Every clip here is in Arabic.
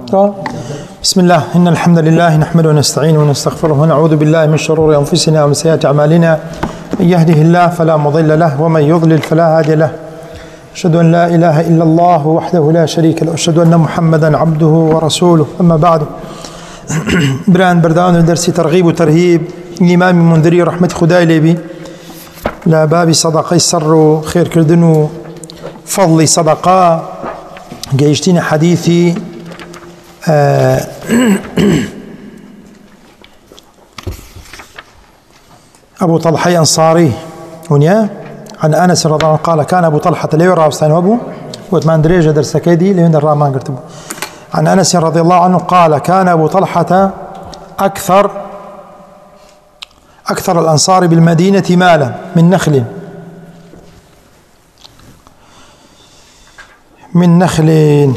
بسم الله إن الحمد لله نحمده ونستعينه ونستغفره ونعوذ بالله من شرور أنفسنا ومن سيئات أعمالنا من يهده الله فلا مضل له ومن يضلل فلا هادي له أشهد أن لا إله إلا الله وحده لا شريك له أشهد أن محمدا عبده ورسوله أما بعد بران بردان درسي ترغيب وترهيب الإمام المنذري رحمة خداي لبي لا باب صدقة السر خير كردنو فضل صدقاء جيشتين حديثي أبو طلحة أنصاري هنا عن أنس رضي الله عنه قال كان أبو طلحة لا يرى وستان أبو وثمان درجة درس كيدي لين الرامان قرتبه عن أنس رضي الله عنه قال كان أبو طلحة أكثر الأنصار بالمدينة مالا من نخل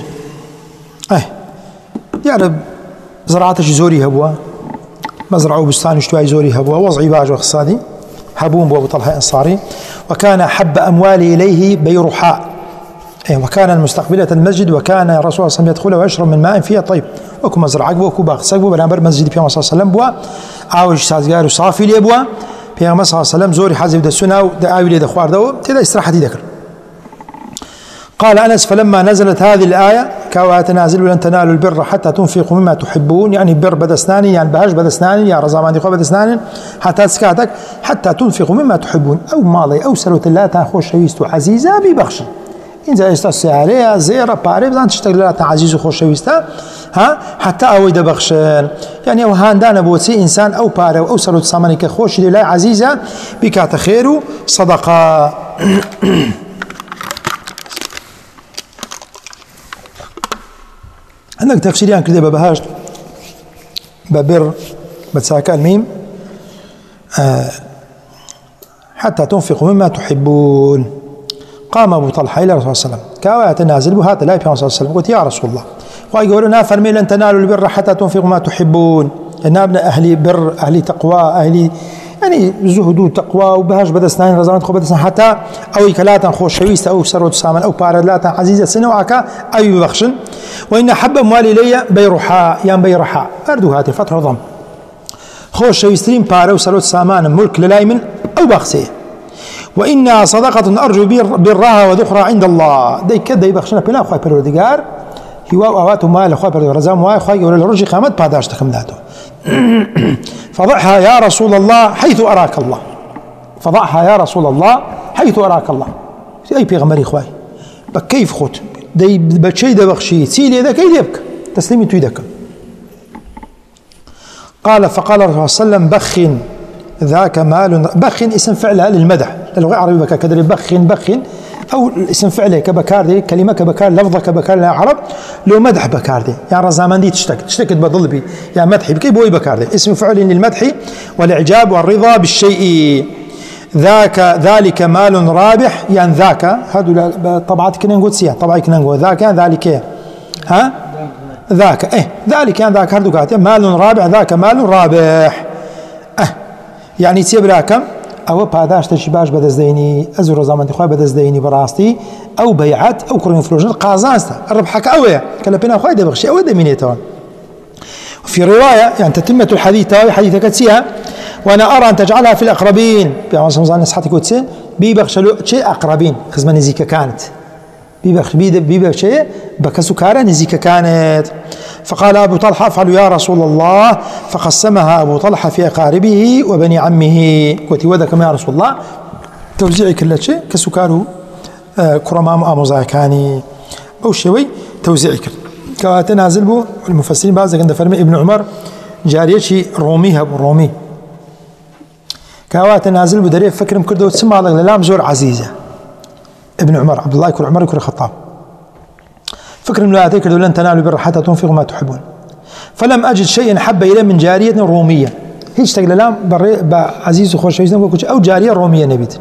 يعني زراعة زوري هبوا مزرعة وبستان اشتواي زوري هبوا وضعي باج واقتصادي هبون أبو طلحة الأنصاري وكان أحب أموالي إليه بيرحاء وكان مستقبلة المسجد وكان الرسول صلى الله عليه وسلم يدخل ويشرب من ماء فيه طيب وكو مزرعة وكو باغ سقبو برامبر مسجد في صلى الله عليه وسلم بوا عاوش سازغار وصافي لي بوا في صلى الله عليه وسلم زوري حزب السنة ودعاوي لي دخوار دو تدا استراحتي ذكر. قال أنس فلما نزلت هذه الآية كوا تنازل ولن تنالوا البر حتى تنفقوا مما تحبون يعني بر بدسناني يعني بهاش بدسناني يا رزامان دي خو بدسناني حتى تسكاتك حتى تنفقوا مما تحبون أو ماضي أو سلوت الله تاخذ شويست عزيزة ببخش إن زي استسعارية زيرة باري بزان تشتغل لها عزيز وخوش شويستا حتى أو بخشن يعني أو هاندان بوتسي إنسان أو باري أو سلوت ساماني كخوش لله عزيزة بكات خير صدقة. عندك تفسيريان كده ببهاش ببر بتساكا الميم حتى تنفقوا مما تحبون. قام أبو طلحة إلى الرسول صلى الله عليه وسلم كاوى تنازل بهذا لا يفهم صلى الله عليه وسلم قلت يا رسول الله ويقول لنا فرمي لن تنالوا البر حتى تنفقوا ما تحبون إن ابن أهلي بر أهلي تقوى أهلي يعني زهد وتقوى وبهاش بدسنان رزانات خو بدسنان حتى أو كلاتا خوش شويست أو سروت سامن أو باردلاتا عزيزة سنة وعكا أي بخشن وإن حب أموالي لي بيرحاء يان بيرحاء أردو هاتي فتح ضم خوش شويسترين بارو سروت سامان ملك للايمن أو بخسيه وإنها صدقة أرجو برها وذخرى عند الله دي كده يبخشنا بلا أخوة بردقار هو أواتو مال أخوة بردقار رزام وأخوة يقول الرجي خامت باداش تخمداته فضعها يا رسول الله حيث أراك الله فضعها يا رسول الله حيث أراك الله أي بيغمري إخوائي كيف خط دي بشي ده بخشي سيلي ذاك يديبك تسليمي تويدك. قال فقال الرسول صلى الله عليه وسلم بخ ذاك مال بخ اسم فعلها للمدح اللغة العربية بكا كدري بخ أو اسم فعله كبكار دي كلمة كبكار لفظة كبكار للعرب لو مدح بكار دي يعني رزامان دي تشتكت بضل بي يعني مدحي بكي بوي بكار دي اسم فعل للمدح والإعجاب والرضا بالشيء ذلك مال رابح يعني ذاك هذا طبعات كنا نقول سيا طبعا كنا نقول ذاك ذلك ذاك ذلك يعني ذاك هردو كاتب مال رابح ذاك مال رابح يعني تيبرا كم أو باداش تشباش بدزديني أزور زمان دخوي بدزديني براستي أو بيعات أو كرين فلوجن قازانستا الربحك أويا كلا بينا خوي ده بخشي أو ده مينيتون. في رواية يعني تتمة الحديث حديثك تسيها وأنا أرى أن تجعلها في الأقربين بيعمل سمزان نصحتك وتسين بيبخشلو شيء أقربين خزمة نزيكا كانت بيبخش شيء بكسو كارا نزيكا كانت. فقال أبو طلحة افعلوا يا رسول الله فقسمها أبو طلحة في أقاربه وبني عمه قلت وذاكم يا رسول الله توزيعي كل شيء كسكاره كرمام أموزاكاني أو شوي توزيعي كل كواتنازل بو المفسرين بعض عند فرمي ابن عمر جاريتي رومي هب رومي كواتنازل بو دري فكرم كردو تسمع لك لام زور عزيزة ابن عمر عبد الله يكون عمر يكون الخطاب فكر من آياتك لن تنالوا البر حتى تنفقوا ما تحبون فلم أجد شيئا حب إلي من جارية رومية هيش تقول لام عزيز وخوش أو جارية رومية نبيت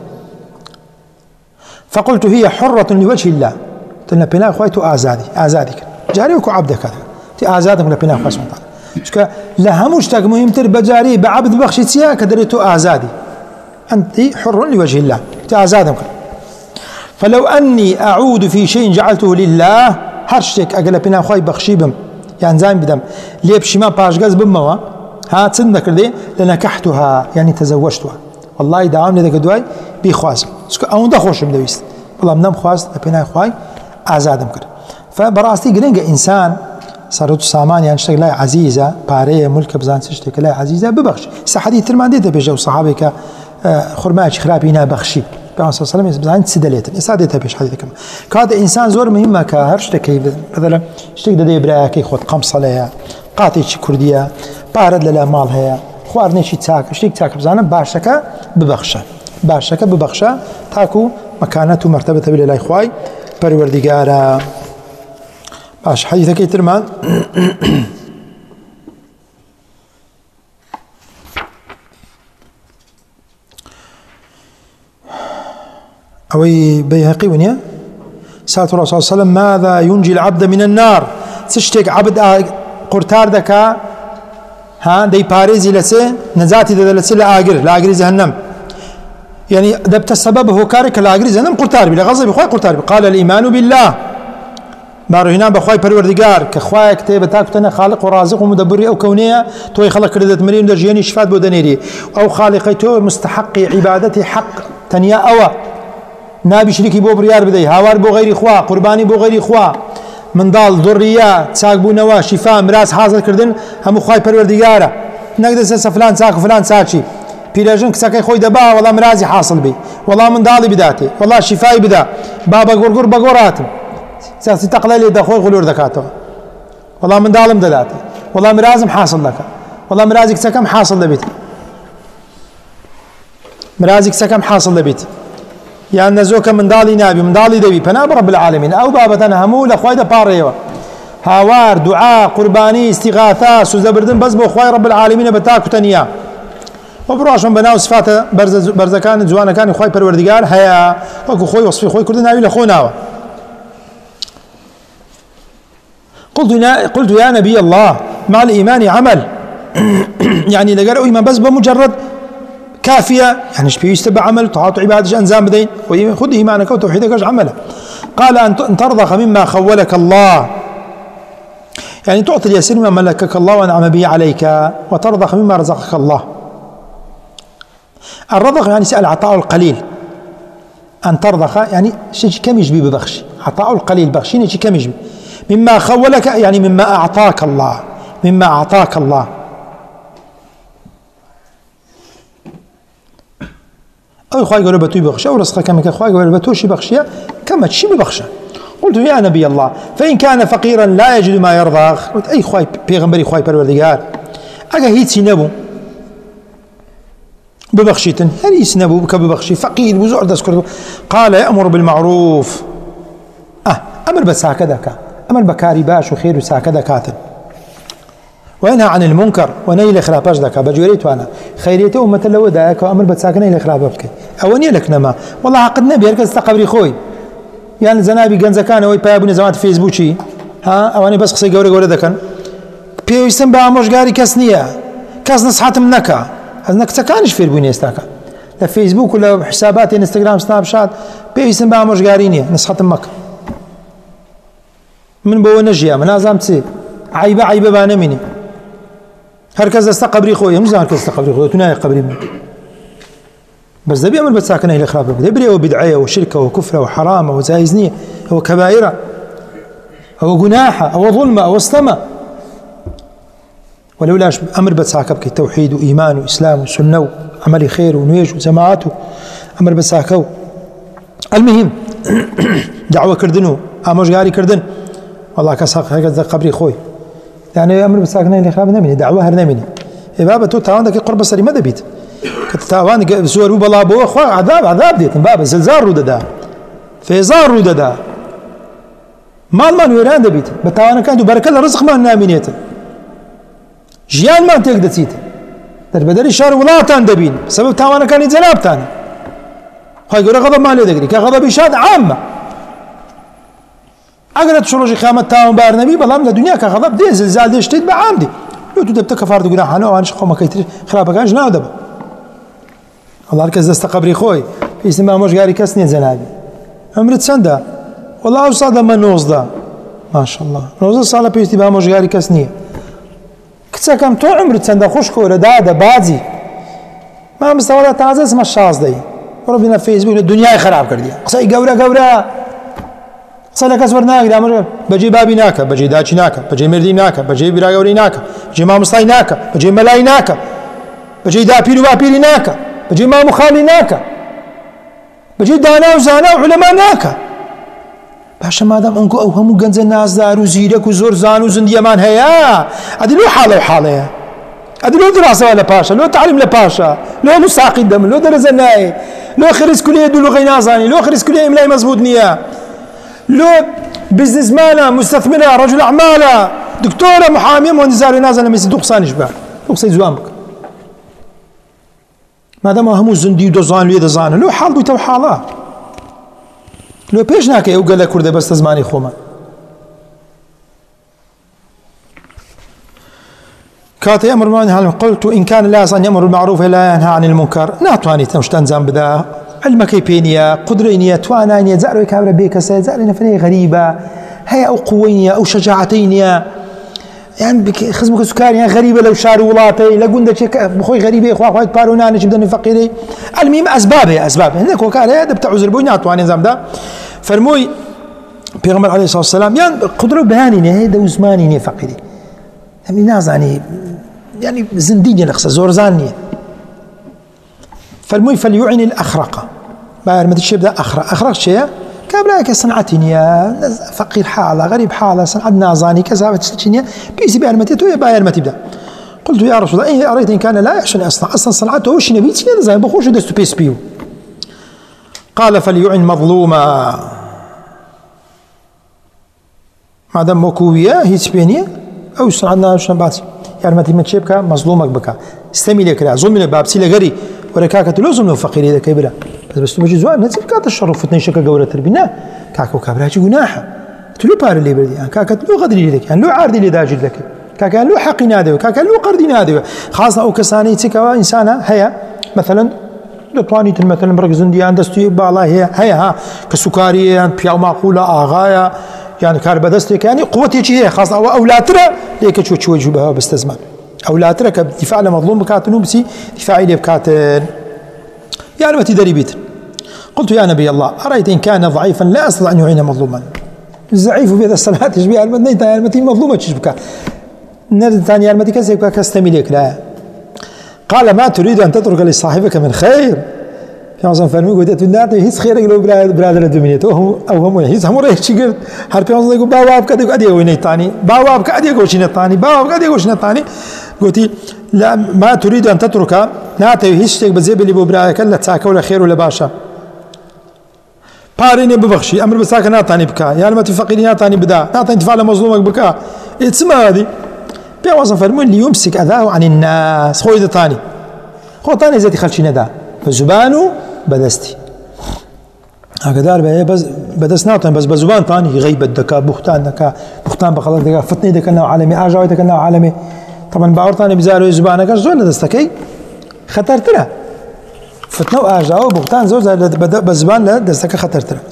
فقلت هي حرة لوجه الله تلنا بنا أخويت آزادك جاري وكو عبدك هذا تي آزادك ولا بنا أخوة سبحانه وتعالى لها مشتاق مهم تربى جاري بعبد بخشتيها كدريتو آزادي أنت حر لوجه الله تي آزادك. فلو أني أعود في شيء جعلته لله هرشتك أقل بنا أخوي بخشيبم يعني زين بدم ليه بشما باشجاز بموا ها تصدق كردي لنكحتها يعني تزوجتها والله دعام لذا كدواي بيخواز أو دخوش بدويست والله منام خواز أبينا خواي آزادم كرد فبراستي قلنا إنسان صارت سامان يعني اشتغل لا عزيزة بارية ملك بزان تشتغل لا عزيزة ببخش سحدي ترمان ديته بيجو صحابك خرماش خرابينا بخشي بيان صلى الله عليه وسلم بزان تسدليت إسادتها بيش حديث كم كهذا إنسان زور مهمة كهرش تكي مثلا اشتغل دي براكي خد قمصة لها قاطي شي كردية بارد للا مال هي خوارني شي تاك اشتغل تاك بزان باشكا ببخشة باشكا ببخشة تاكو مكانته مرتبة بالله إخواي پروردگارا باش حديثك كيترمان أوي بيهقي ونيا سألت الرسول صلى الله عليه وسلم ماذا ينجي العبد من النار تشتك عبد قرتار دكا ها دي باريزي لسي نزاتي دا لسي لآقر جهنم يعني دبت السبب هو كارك لآقر جهنم قرتار بلا غضب بخواي قرتار قال الإيمان بالله بارو هنا بخواي پروردگار كخواي كتاب تاكتنا خالق ورازق ومدبر او كونيه توي خلق كردت مريم درجيني شفات بودنيري او خالق تو مستحق عبادتي حق تنيا او نابي شريكي بو بريار بدي هاوار بو غير اخوا قرباني بو غير اخوا من ضال ذريه تاك بو نوا شفاء مراس حاصل كردن هم خواي پروردگار نقدر فلان تاك فلان ساكي بيراجن كساكي خوي دبا والله مرازي حاصل بي والله من ضالي بداتي والله شفاي بدا بابا غرغر بغورات ساسي تقليل دخول غلور دكاته والله من دالم دلاته والله مرازم حاصل لك والله مرازك سكم حاصل لبيت مرازك سكم حاصل لبيت يعني نزوك من دالي نابي من دالي دبي فناب رب العالمين او بابتنا همو لخوايدا باريوا هاوار دعاء قرباني استغاثة سوزبردن بس بو خواي رب العالمين بتاكو تنيا وبرواشون بناو صفات برزكان جوانا كان خواي پروردگار هيا وكو خوي وصفي خوي كردنا ناوي لخوناوا قلت يا نبي الله مع الإيمان عمل يعني لقرأوا إيمان بس بمجرد كافية يعني شبيه يستبع عمل تعاطي عبادة أنزام بدين خذ إيمانك وتوحيدك عمله قال أن ترضخ مما خولك الله يعني تعطي اليسير مما ملكك الله وأنعم به عليك وترضخ مما رزقك الله الرضخ يعني سأل عطاء القليل أن ترضخ يعني شيء كم يجبي ببخشي عطاء القليل بخشيني شيء كم يجبي مما خولك يعني مما أعطاك الله مما أعطاك الله أو خواهي قولوا بتوي بخشة ورزقك كمك خواهي قولوا بتوشي بخشية كما تشي ببخشة قلت يا نبي الله فإن كان فقيرا لا يجد ما يرضاخ قلت أي خواهي بيغنبري خواهي پروردگار أجا هيت سينبو ببخشيتن يعني سينبو كببخشي فقير وزعر دسكر قال يأمر بالمعروف أمر بس هكذا أمر بكاري باش وخير وساكذا كاتن وينهى عن المنكر ونيل خراباش ذاك بجوريت وانا خيريته أمة لو داك وأمر بتساكن نيل خرابك أوني لك نما والله عقد نبي هركز تقبري خوي يعني زنابي جنزا كان وي بيابني زمان فيسبوكي ها أواني بس قصي جوري ذاك بيوسم بعمرش جاري كسنية كاس نصحت منك هذنك تكانش في البنية استاكا لا فيسبوك ولا حسابات انستغرام سناب شات بيوسم بعمرش جاريني نصحت منك من بو نجيا من ازامتي عيبه بانا مني هركز استقبري خويا مش هركز استقبري خويا تناي قبري بس ده بيعمل بتساكنه الى خراب بدبري وبدعيه وشركه وكفره وحرام وزايزنيه وكبائره او جناحه او ظلمه او استمه ولولاش امر بتساكبك التوحيد وايمان واسلام وسنه وعمل خير ونويج وجماعته امر بتساكو المهم دعوه كردنو امش غاري كردن والله كساق هكذا قبري خوي يعني امر بساكنين اللي خراب نمني دعوه هر نمني بابا تو تاوان دك قرب سري ما دبيت كتاوان زور بالله بو اخو عذاب ديت بابا زلزال روددا فيزار روددا مال ويران دبيت بتاوان كان بركه الرزق ما نامينيت جيان ما تقدسيت در بدري شهر ولاتان دبين سبب تاوان كان يزلابتان هاي يقول غضب مالي دقري كغضب اشاد عامه اقرأت شروج خامت تاون بار نبي بلام لدنيا كغضب دي زلزال دي شتيت بعامدي لو تدبت كفار دو جناح انا وانش قوم كيتر خرابك انش نادب الله ركز استقبري خوي في اسم مش غاري كسني زنابي عمرت سندا والله اوصاد ما نوصدا ما شاء الله 90 ساڵە پێویستی بە ئامۆژگاری کەس نییە کچەکەم تۆ عمرت چەندە خوشکۆرە دادە بازی مامۆستاوەڵە تازە اسمە 16 بڕۆ بینە فەیسبوک لە دنیای خراپ کردیە قسەی گەورە قسە لە کەس وەرناگری ئامۆژگار بەجێ بابی ناکە بەجێ داچی ناکە بەجێ مردی ناکە بەجێ بیراگەوری ناکە بەجێ مامۆستای ناکە بەجێ مەلای ناکە بەجێ داپیر و باپیری ناکە بەجێ مام و خاڵی ناکە بەجێ دانا و زانا و علەما ناکە باشە مادام ئەنگۆ ئەو هەموو گەنجە نازدار و زیرەک و زۆر زان و زندیەمان هەیە ئەدی لۆ حاڵە و حاڵەیە ئەدی لۆ دراسەوە لە پاشە لۆ تعلیم لە پاشە لۆ مستاقی دەم لۆ دەرەزە نایە لۆ خریسکولێ دوولوغی نازانی لۆ خریسکولێ ئیملای مەزبوط نییە لۆ بزنسمانە مستەثمرە ڕەجل ئەعمالە دکتۆرە محامیە مهندزارێ نازانە مەسی دوو قسانیش بە دوو قسەی جوان بکە مادام هەموو زندی و دۆزان لێ دەزانە لۆ حاڵ بوویتەوە حاڵە لۆ پێش ناکەی ئەو گەلە کوردە بەستە زمانی خۆمان کاتە ئەمرمان هەڵم قلت إن كان لا يصنع يأمر بالمعروف ولا ينهى عن المنكر ناتوانیت ئەم شتە ئەنجام بدا علمەکەی پێ نییە قودرەی نییە توانای نییە جارێ کابرا بێکەسە جارێ نەفرەی غەریبە هەیە ئەو قووەی نییە ئەو شەجاعەتەی نییە یان خزمکە سوکاریان غەریبە لەو شار و وڵاتەی لە گوندەچێک بخۆی غەریبەی خواخوایت پار و نانێکی بدەنی فەقیرەی المهم ئەسباب هەندێک کۆکارەیە دەبتە عوزر بۆی ناتوانێ ئەنجامدا فەرمووی پێغەمبەر عەلەیهی سڵاتو وسەلام یان قودرە و بەیانی نییە هەیە دە و زمانی نییە فەقیری ئەمی نازانی يعني زنديني لقصة زورزان نییە فەرمووی فەلیوعن الأخرق با یارمەتیشێ بدە ئەخرق چێیە کابراایەکە سنعەتی نییە فەقیر حاڵە غەریب حاڵە سنعەت نازانی کەسابەت شتێکی نییە پێویستی بە یارمەتی تۆ با یارمەتی بدە قلت يا رسول الله إن أريت إن كان لا يحسن أصلا صنعته وش نبي تشيل زين بخوش دستو بيس بيو قال فليعن مظلوما ما دام مكوية هي تبينية أو صنعنا وش نباتي يارمتي من شيبك مظلومك بك استمي لك ظلم بابسي لغري وركاكة لو ظلم فقير إذا كبيرة بس تمجي زوان نتيب كات الشرف فتنين شكا قولة تربينا كاكو كابراجي قناحة تلو بار اللي بردي يعني كاكا لو غدري لك يعني لو عاردي اللي داجد لك كاكا لو حقي نادوي كاكا لو قردي نادوي خاصة أو كساني تكوا إنسانة هيا مثلا لطواني مثلا مرق زنديان دستي بالا هي ها كسكاري يعني بياو معقولة آغايا يعني كاربدستك يعني قوتي هي خاصة أو أولاترا ليك شو وجهها بستزمان أولاترا كدفاع لمظلوم بكاتنو بسي دفاعي لي بكاتن يعني ما تدري بيت قلت يا نبي الله أرأيت إن كان ضعيفا لا أستطيع أن يعين مظلوما الضعيف في هذا الصلاة تشبيه المدنية المتي مظلومة تشبكها نرد ثاني المتي كسبك كاستميلك لا قال ما تريد أن تترك لصاحبك من خير في عصام فرمي قلت النار هيس خيرك لو برادر الدنيا أو هم هيس هم رأي شيء هربي عصام يقول باواب كده أديه وين الثاني باواب كده يقول شيء الثاني باواب كده يقول شيء الثاني قلت لا ما تريد أن تترك ناتي هيس شيء بزيب اللي ببراك لا تساك ولا خير ولا باشا باريني ببخشي أمر بساك ناتاني بكا يا لما تفقيني ناتاني بدا ناتاني تفعل مظلومك بكا اسمع هذه في عصام فرمي اللي يمسك أذاه عن الناس خوي ثاني خو ثاني زي خلشي ندا فزبانه بدستي هكذا بس بدس ناطن بس بزبان ثاني غيبة دكا بختان دكا بختان بخلق دكا فتني دكا نوع عالمي عجاوي دكا نوع عالمي طبعا باور ثاني بزارو زبانك زول دستكي خطرت له فتنه واجاو بختان زول بزبان لا دستك خطرت له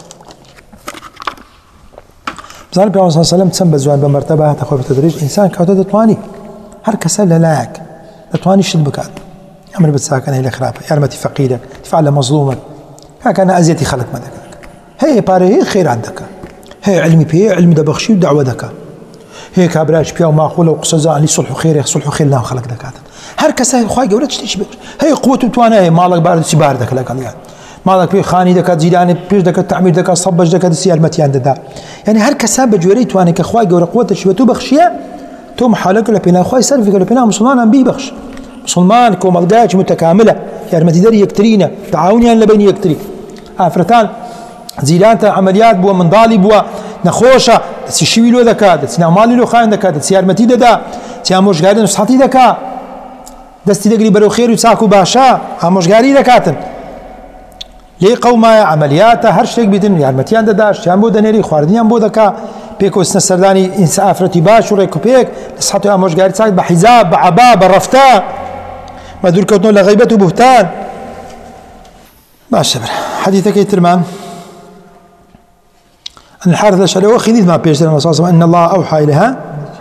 زال بيعمل صلى الله عليه وسلم تسمى بزوان بمرتبة تاخذ بالتدريج إنسان كوتا دتواني هر كسل لاك دتواني شد بكات أمر بتساكن هي الخرافة يرمتي فقيرك تفعل مظلومك هكذا أزيتي خلق مدك هي باري هي خير عندك هي علمي بيه علم دبخشي ودعوة دك هي كابراش بيا وماخوله وقصة علي صلح خير صلح خير لا خلق دكات هر كسل خواي قولت تشبه هي قوة توانا هي مالك بارد سباردك لك يعني مالك بيه خاني دكات زيداني بيش دكات تعمير دكات صبج دكات السيار متيان دا يعني هر كسب بجوري تواني كخواي قول قوة تشبه تو بخشية تو محالك لبنا خواي سلفك لبنا مسلمان بي بخش مسلمان كومالجاج متكاملة يعني ما تدري يكترينا تعاونيا لبين يكتري أفرتان زيلانتا عمليات بوا من ضالي بوا نخوشة تسيشوي له ذكاء تسنعمالي له خاين ذكاء تسيار متي دا تسياموش قاعدين نصحتي ذكاء دستي دقري برو خير وتساكو باشا هموش قاري ذكاتن لي قوما عمليات هرشتك بيتن يعني متيان داش تيامبو دنيري خوارديان بو ذكاء بيكو سنسرداني إنس أفرتي باش وريكو بيك نصحتو هموش قاري تساك بحزاب بعباب بالرفتاء ما دور كوتنو لغيبة وبهتان ما الشبر حديثك يترمان الحارث الأشعري وخذيت ما بيجتر الرسول صلى الله عليه وسلم أن الله أوحى إليها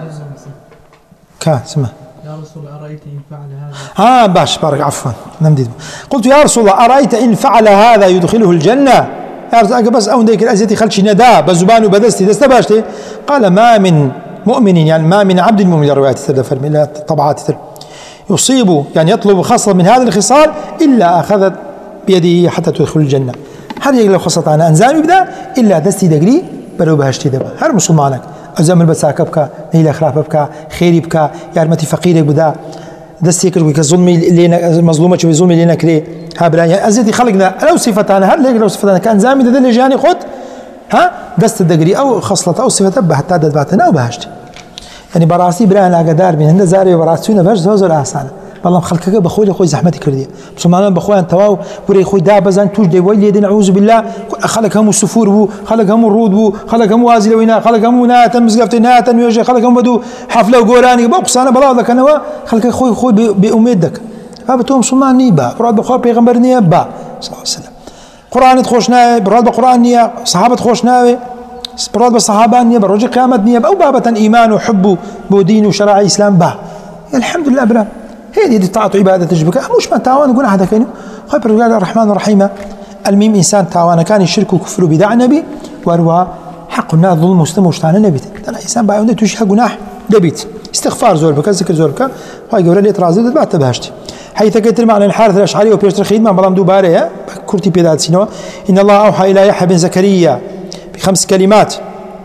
كاسمه يا رسول الله أرأيت إن فعل هذا باش بارك عفوا نمديد. قلت يا رسول الله أرأيت إن فعل هذا يدخله الجنة؟ يا رسول بس أون ديك الأزيتي خلشي نداء بزبان وبدستي دست باشتي. قال ما من مؤمن يعني ما من عبد المؤمن الروايات تدفر من طبعات يصيب يعني يطلب خصلة من هذه الخصال إلا أخذت بيده حتى تدخل الجنة. هل يقول خصة أنا أنزامي بدا إلا دستي دقري بلو بهشتي دبا هر مسلمانك أزامل بساك بكا نيل أخراف بكا خيري بكا يارمتي فقيرك بدا دستي كربك الظلمي اللي مظلومة شوي ظلمي اللي نكري ها بلا يعني أزيتي خلقنا لو صفة أنا هل لو صفة أنا كان زامي ده اللي جاني خد ها دست الدقري أو خصلة أو صفة بها حتى دبعتنا أو بهشتي يعني براسي بلا أنا قدار من هند زاري براسينا باش زوزر أحسن والله خلقك بخوي خوي زحمتي كردي مسلمان بخوي أنت واو وري خوي دابزان توج دي ويلي دين أعوذ بالله خلقهم السفور بو خلقهم الرود بو خلقهم وازل وينا خلقهم ناتا مزقفتي ناتا ويجي خلقهم بدو حفلة وقوراني بقصانا بلا ذاك أنا خلقك خوي بأميدك فبتوم مسلمان نيبا براد بخوي بيغمبر نيبا صلى الله عليه وسلم قرآن تخوشنا براد بقرآن نيا صحابة تخوشنا براد بالصحابة نيا برجع قيامة نيا أو بابة إيمان وحب ودين وشرع إسلام با الحمد لله برا هي دي طاعة عبادة تجبك مش ما تاوان يقول هذا كينو خير الله الرحمن الرحيم الميم إنسان تاوان كان الشرك وكفر بدع النبي وأروى حق الناس ظلم مسلم وشتان النبي أنا إنسان بقى عنده تشيح جناح دبيت استغفار زول بك ذكر زول بك هاي قول لي ترازي بعد تبهشت حيث كتر معنى الحارث الأشعري وبيشتر خدمة بلام دوباره كرتي بيدات سينو إن الله أوحى إلى يحيى بن زكريا ب5 كلمات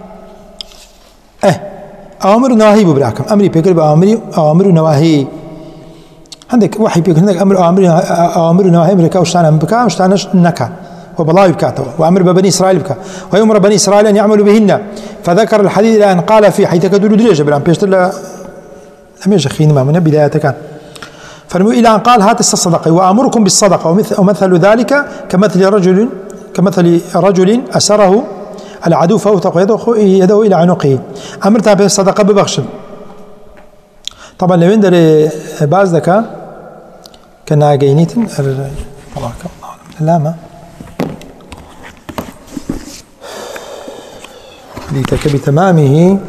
أمر ونواهي ببراكم أمري بيقول بأمري أمر ونواهي عندك وحي بيقول عندك أمر ونواهي بركا وشتانا بكا وشتانا نكا وبلاوي بكاته وأمر بني إسرائيل بكا ويأمر بني إسرائيل أن يعملوا بهن فذكر الحديث إلى أن قال في حيث كدولوا دريجة برام بيشتر لم يجي خين ما من بداية كان فنمو إلى أن قال هات الصدقة وأمركم بالصدقة ومثل ذلك كمثل رجل أسره العدو فأوثق يده إلى عنقه أمرتها بالصدقة ببخش طبعا لو عندنا بعض ذكاء كنا جاينيت الله لا ما ليتك بتمامه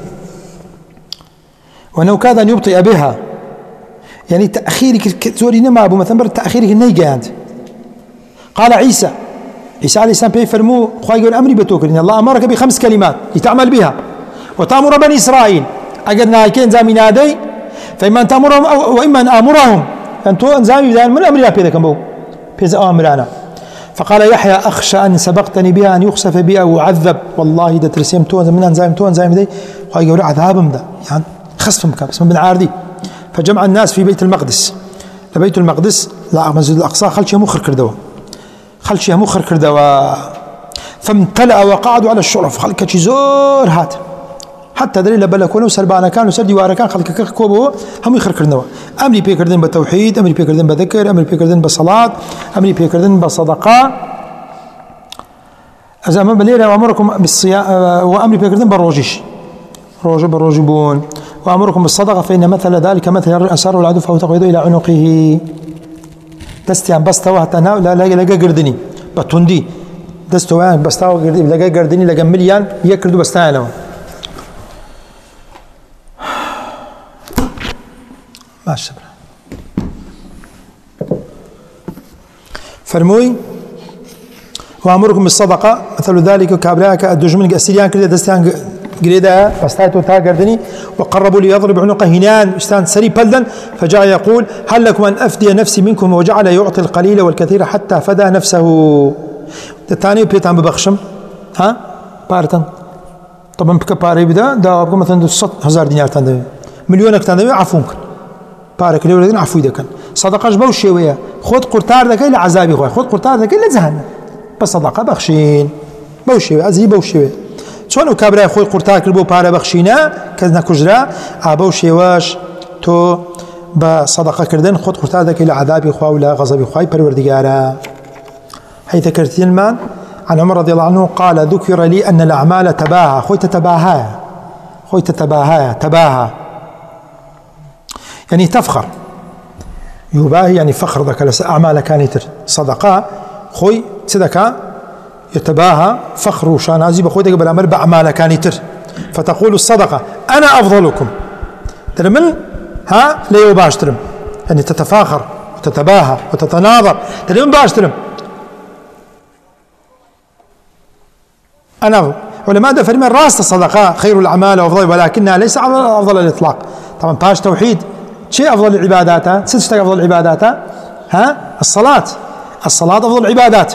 وأنه كاد أن يبطئ بها يعني تأخيرك زوري ما أبو مثلا تأخيرك النيجاند قال عيسى عليه السلام بيفرمو خواهي يقول أمري بتوكل إن الله أمرك ب5 كلمات لتعمل بها وتأمر بني إسرائيل أجدنا هيكين زامين هذي فإما أن تأمرهم وإما أن آمرهم أن تو أنزامي بدان من أمري بيذا كم بو بيذا أمرانا فقال يحيى أخشى أن سبقتني بها أن يخسف بها وعذب والله إذا ترسيم تو من أنزامي ذي خواهي يقول عذابهم ده يعني خصفهم كابس من عاردي فجمع الناس في بيت المقدس لبيت المقدس لا مسجد الأقصى خلشي مخر كردوا خلشي مخر كردوا فامتلأ وقعدوا على الشرف خلك زور هات حتى دليل بلكونه وسربانا كانوا سردي وارا كان خلك كوبو هم يخر كردوا أمري بيكردن بالتوحيد أمري بيكردن بذكر أمري بيكردن بالصلاة أمري بيكردن بالصدقة إذا ما بلينا وأمركم بالصيام وأمري بيكردن بالروجيش بالروجبون وأمركم بالصدقة فإن مثل ذلك مثل أسر والعدو فهو تقيد إلى عنقه دستيان بستوى حتى لا لقى قردني بطندي دستوى بستوى لقى قردني لقى مليان يكردوا بستانا ما الشبر فرموي وأمركم بالصدقة مثل ذلك كابراك الدجمن السريان كده دستيان قريدا فاستايتو تا قردني وقربوا لي يضرب عنقه هنان استان سري بلدا فجاء يقول هل لكم أن أفدي نفسي منكم وجعل يعطي القليل والكثير حتى فدى نفسه الثاني بيتان ببخشم ها بارتن طبعا بك باري بدا دا مثلا 100,000 دينار تندوي مليونك تندوي عفونك بارك لي ولدين عفو يدكن صدقه جبو شويه خذ قرطار ذاك الى عذابي خويا خذ قرطار ذاك الى جهنم بس صدقه بخشين بوشوي ازي بوشوي چون کابرای خوی قورتا کرد بۆ پارە بەخشینە کەس نەکوژرا ئابە و شێوەش تۆ بە سەدەقەکردن خۆت قورتا دەکەی لە عەذابی خوا و لە غەزەبی خوای پەروەردگارە. حيث كرتيلمان عن عمر رضي الله عنه قال ذكر لي أن الأعمال تباهى خوي تباهى يعني تفخر يباهي يعني فخر ذاك أعمال كانت صدقاء خوي صدقاء يتباهى فخر وشانازي بخوتك بالأمر بأعمال كان تر، فتقول الصدقة أنا أفضلكم ترمل ها ليه باشترم، يعني تتفاخر وتتباهى وتتناظر ترمل باشترم أنا. علماء ده فرمي راس الصدقة خير الأعمال وأفضل، ولكنها ليس أفضل الإطلاق. طبعا باش توحيد شيء أفضل العبادات، ستشتغل أفضل العبادات ها الصلاة أفضل العبادات.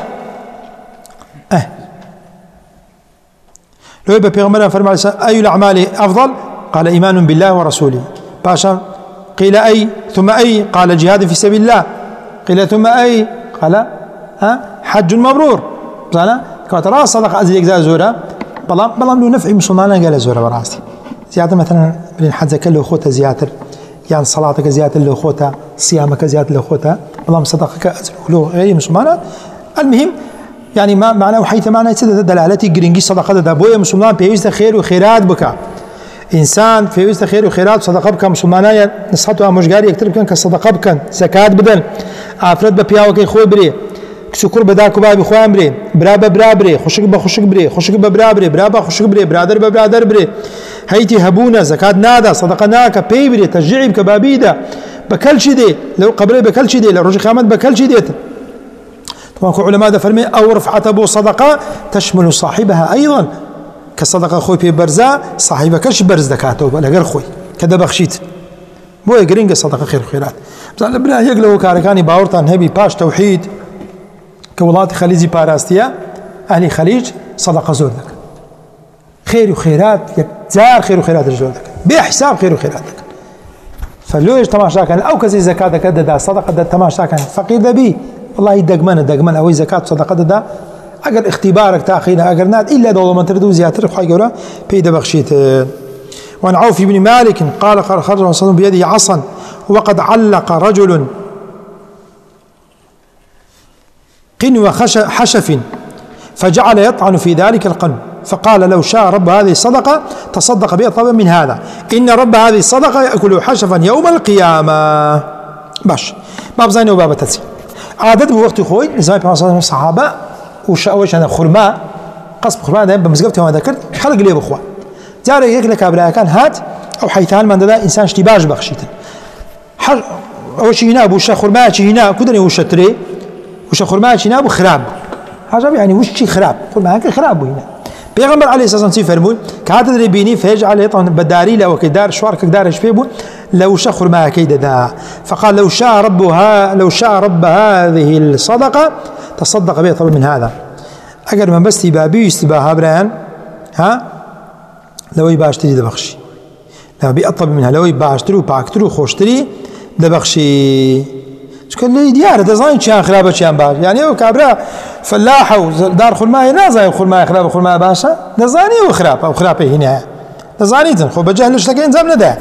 لو يبقى بيغمرنا فرمى أي الأعمال أفضل؟ قال إيمان بالله ورسوله. باشا قيل أي ثم أي؟ قال جهاد في سبيل الله. قيل ثم أي؟ قال حج مبرور. بزانا كواترا صدق أزيد أجزاء زورة بلام له نفع مسلمانا قال زورة براسي زيادة مثلا من الحج كله خوته زيادة، يعني صلاتك زيادة له خوته، صيامك زيادة له خوته، بلام صدقك أزل له غير مسلمانا. المهم يعني ما معناه حيث معناه يسد دلالتي جرينجي صدقة ده بويا مسلمان بيوزد خير وخيرات بك إنسان بيوزد خير وخيرات صدقة بك مسلمانا نصحته مشجاري يكتب كان كصدقة بك زكاة بدل عفرت ببياوك خوي بري شكر بداك بابي خوان بري برا بري خشك بخشك بري خشك ببرا بري برا بخشك بري برادر ببرادر بري هيتي هبونا زكاة نادا صدقة ناكا بي بري تشجيعي بكبابيدا بكل شي دي لو قبري بكل شي دي لو رجل خامد بكل شي دي. طبعا علماء ده فرمي أو رفعت أبو صدقة تشمل صاحبها أيضا كصدقة خوي في برزا صاحبها كش برز دكاته ولا غير خوي كذا بخشيت بو يقرين صدقة خير وخيرات. بس لبنا يقلوا كاركاني باورتان هبي باش توحيد كولات خليجي باراستيا أهل خليج صدقة زودك خير وخيرات يكزار خير وخيرات رجولك بحساب خير وخيراتك. فلوش تماشا كان أو كزي زكاة كده صدقة ده تماشا كان فقير ده بي والله دقمن أو زكاة صدقة ده أجر اختبارك تأخينا أجر ناد إلا دولة من تردو زيادة خاي جورا بيد بخشيت. وعن عوف بن مالك قال خرج رسول الله بيده عصا وقد علق رجل قنو حشف فجعل يطعن في ذلك القنو فقال لو شاء رب هذه الصدقة تصدق بأطلب من هذا إن رب هذه الصدقة يأكل حشفا يوم القيامة. باش باب زين وباب تسي عادت بوقت خوي زمان بيعملوا الصحابة وش أنا خرماء قصب خرماء ده بمسقبته ما ذكرت خلق لي بخوا جار يكلك أبراء كان هات أو حيثان من ده إنسان اشتباج بخشيته أول هنا أبو شا خرماء هنا كدني وش تري وش خرماء هنا أبو خراب حاجة يعني وش شيء خراب خرماء خراب هنا بيغمر عليه الصلاة والسلام فرمول كهذا اللي بيني فيجعل يطعن بداري له وكدار شوارك دار شبيبه لو شخر ما كيد دا فقال لو شاء رب هذه الصدقة تصدق به طلب من هذا أجر من بس تبابي يستباها بران ها لو يباشتري دبخشي لو بيأطلب منها لو يباشتري وباكتري وخوشتري دبخشي شكل لي ديار دزاين شان خرابة شان باش يعني هو كابرا فلاحة ودار خرماء نازاي خرماء خراب خرماء باشا دزاني وخراب أو خرابة هنا دزاني تن خو بجهل اشتكين زمنا ده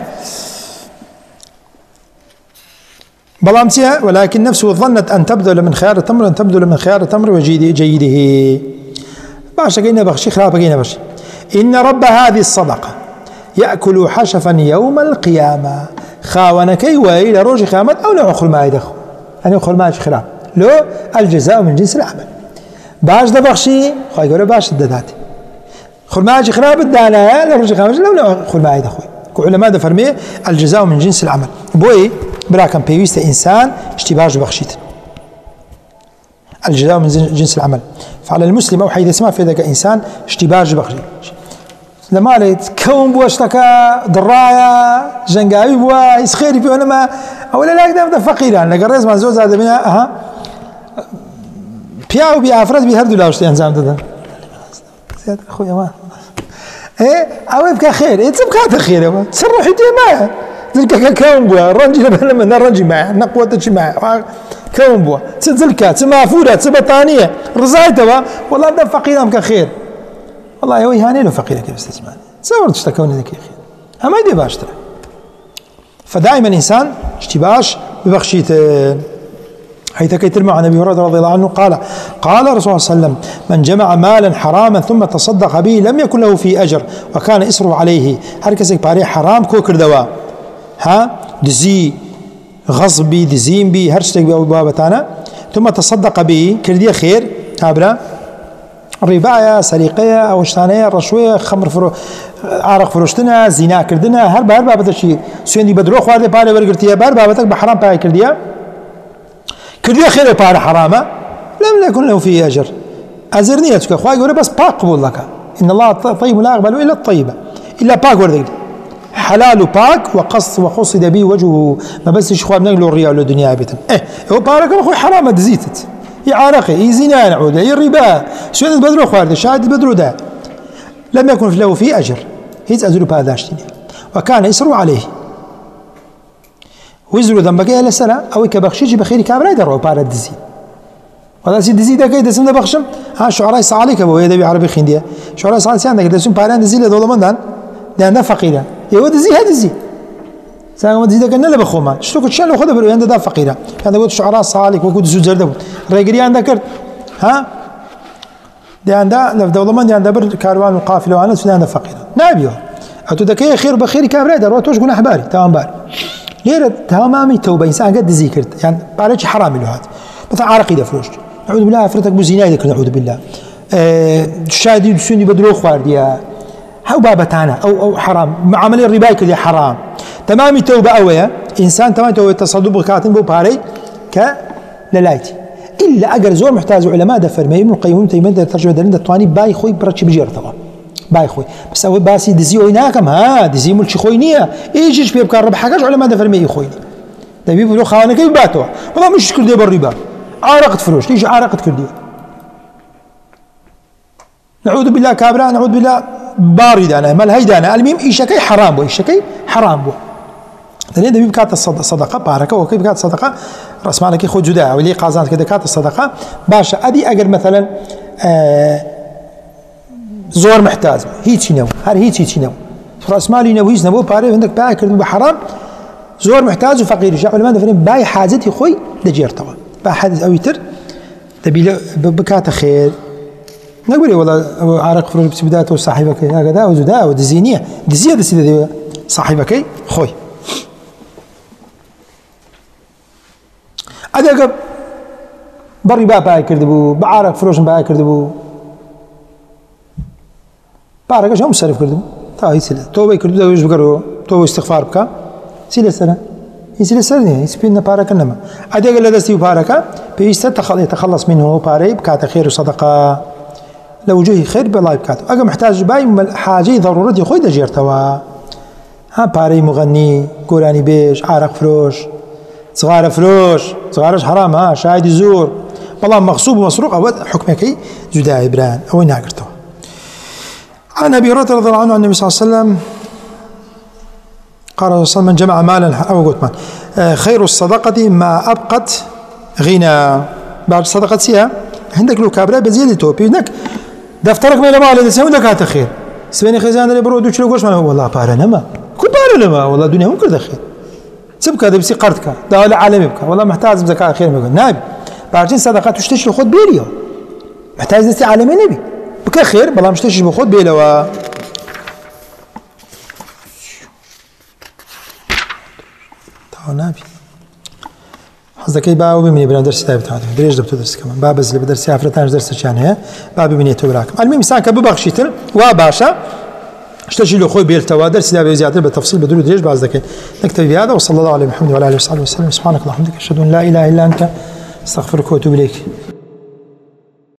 بلامتها ولكن نفسه ظنت أن تبذل من خيار التمر أن تبذل من خيار التمر وجيده باشا قينا بخشي خرابة قينا بخشي إن رب هذه الصدقة يأكل حشفا يوم القيامة خاونكي وإلى روج خامت أو نوع خرماء يدخل يعني خرماء خراب لو الجزاء من جنس العمل باش دبخشي خاي يقول باش الددات خرماء خراب الدانا لروج خامت لو نوع خرماء يدخل علماء فرمي الجزاء من جنس العمل بوي براكم بيوست إنسان اشتباج بخشيت الجزاء من جنس العمل فعلى المسلم أو حيث اسمه في ذاك إنسان اشتباج بخشيت لما ليت كون بوشتكا درايا جنجاوي بوا يسخيري فيه ما أولا لا يقدر فقير يعني لقريز ما زوج هذا منها بياو بيافرز بيهردوا لا وشتي أنزام ده زيادة أخويا ما إيه أو يبقى خير إيه تبقى خير يا تصرح يدي ما ذلك كون بوا الرنجي لما نرنجي معه نقوة تشي معه كون بوا تذلك تمافورة تبطانية رزايته والله ده فقير أم كخير والله هو يهاني له فقير كيف استسمعني تصور تشتكوني ذيك يا أخي أما يدي باشتري فدائما إنسان اشتباش ببخشيت حيث كيتر مع النبي هريرة رضي الله عنه قال الرسول صلى الله عليه وسلم من جمع مالا حراما ثم تصدق به لم يكن له فيه أجر وكان إسره عليه هركسك باري حرام كوكر دواء دزي غصبي دزيم بي هرشتك بأبو بابتانا ثم تصدق به كردية خير هابرا ڕیبایە سەریقەیە ئەو شتانەیە ڕەشوەیە خەمر ئارەق فرۆشتنە زیناکردنە هەر بابەتەشی سوێندی بە درۆ خواردێ پارێ وەرگرتیە بابەتێک بە حرام پای کردیە خێرە پارە حرامە لم يكن له فيه أجر أجر نية چونکە خوای گەورە بەس پاک قبول دەکات إن الله طيب لا يقبل إلا الطيبة إلا پاک وەردەگرێت حلال وباك وقصد به وجهه ما بس خواب نقل الرياء ولا الدنيا بيتن هو بارك الله حرام دزيتت يعارقه يزنا نعود الربا سويد بدرو خوارد شاهد بدرو ده لم يكن له فيه أجر هيز أجر بهذاشتني وكان يسر عليه ويزر ذنبك إلى السنة أو كبخشيش بخير كامل يدرو بارد دزي وهذا سيد دزي ده كده اسمه بخشم ها شعراء صالح أبو يدبي عربي خندية شعراء صالح عندك ده اسمه بارد دزي لدولة من دان لأنه فقيرة يود دزي هذا دزي سأقول دزي ده كنا لا بخوما شتوك تشان لو خذ برو ده فقيرة كان يقول شعراء صالح وكود زوجر ده رجلي عندك ها ده عنده لدولة من عنده بر كاروان وقافلة وأنا سنة فقيرة نابيو أتودك خير بخير كامل ده روتوش قلنا حباري تمام بار ليه تمامي توبة إنسان قد ذكرت يعني بعرفش حرام له هذا مثلا عرقي ده فلوس نعوذ بالله فرتك بزينة ذكر نعوذ بالله شادي سوني بدرو خوارديا هاو بابتانا أو حرام معاملة الربا كذا حرام تمامي توبة أويا إنسان تمام توبة تصدق بكاتن بو باري كللايتي إلا أجر زور محتاج علماء دفر ما ابن القيم تيمن ترجمة دلنا تواني باي خوي برتش بجير طبعا باي خوي بس أول باسي دزي ويناكم ها دزي ملش خوينية إيش بيبكر ربح حاجة علماء دفر ما يخويني ده بيقولوا خوانا كيف باتوا والله مش كردي بالربا عارقت فلوس ليش عارقت كردي نعوذ بالله كابرا نعوذ بالله بارد أنا مال هيدا أنا المهم إيش كي حرام بو إيش كي حرام بو ثانيا ده بيبكات الصدقة باركة وكيف كات الصدقة رأس مالك يخوض جداء ولي قازان كده كات الصدقة باشا أدي أجر مثلا زور محتاج هيك نو هر هيك نو رأس مالي نو هيك نو باري عندك باكر بحرام زور محتاج وفقير جاء علماء دفنين باي حاجتي خوي دجير طبعا باي حادث أو يتر تبي بكات خير نقول والله عارق فروج بسبدات وصاحبك هكذا وزداء ودزينية دزية دسيدة صاحبك خوي أديك بري باي كردبو بعارق فروج باي كردبو بارك شو مصرف كردبو تاي سيل توبة كردو ده ويش بكرو توبة استغفار بكا سيل سنة يسيل سنة يسبينا بارك نما أديك اللي دستي باركه بيست يتخلص منه باري بكات خير وصدقة لوجهه خير بالله بكاته أجا محتاج باي حاجة ضرورتي خوي دجير توا ها باري مغني قراني بيش عارق فروش صغار حرام ها شاهد زور والله مغصوب ومسروق أو حكمك زداء إبران أو ناقرته عن أبي هريرة رضي الله عنه عن النبي صلى الله عليه وسلم قال صلى الله عليه وسلم من جمع مالا أو قلت خير الصدقة ما أبقت غنى بعد الصدقة سيها عندك لو كابرا بزيادة توبي هناك دفترك ما لما على دسمه لك هات خير سبني خزانة اللي برو دوش لوقش ما والله بارا نما كل بارا نما والله الدنيا ممكن دخير سبك هذا بسي قرتك ده ولا عالمي بك والله محتاج بزكاة خير ما نابي بعدين صدقات تشتري خد بيليو محتاج دستي عالمي نبي بك خير والله مش تشتري بخد بيلو نابي حزكي باب بمني بنا درس تايب تاعي دريج دبتو درس كمان باب اللي بدرس عفرتانش درس شانه باب بمني تبراك المهم سانك ببخشيتر وباشا اشتجي له خوي بيلتوا درس دا زياده بالتفصيل بدون دريج بعض ذاك نكتفي بهذا وصلى الله على محمد وعلى اله وصحبه وسلم سبحانك اللهم وبحمدك اشهد ان لا اله الا انت استغفرك واتوب اليك